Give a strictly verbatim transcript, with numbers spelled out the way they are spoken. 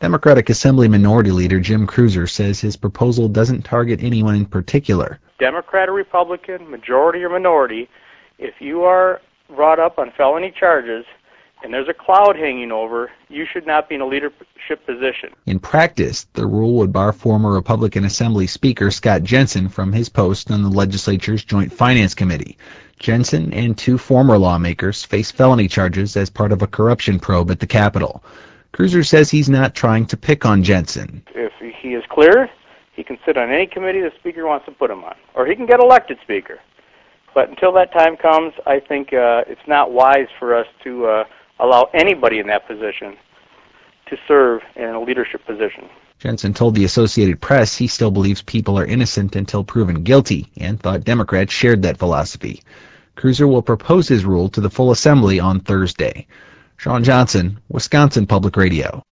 Democratic Assembly Minority Leader Jim Cruiser says his proposal doesn't target anyone in particular. Democrat or Republican, majority or minority, if you are brought up on felony charges and there's a cloud hanging over, you should not be in a leadership position. In practice, the rule would bar former Republican Assembly Speaker Scott Jensen from his post on the legislature's Joint Finance Committee. Jensen and two former lawmakers face felony charges as part of a corruption probe at the Capitol. Cruiser says he's not trying to pick on Jensen. If he is clear, he can sit on any committee the Speaker wants to put him on, or he can get elected Speaker. But until that time comes, I think uh, it's not wise for us to uh, allow anybody in that position to serve in a leadership position. Jensen told the Associated Press he still believes people are innocent until proven guilty and thought Democrats shared that philosophy. Cruiser will propose his rule to the full Assembly on Thursday. Sean Johnson, Wisconsin Public Radio.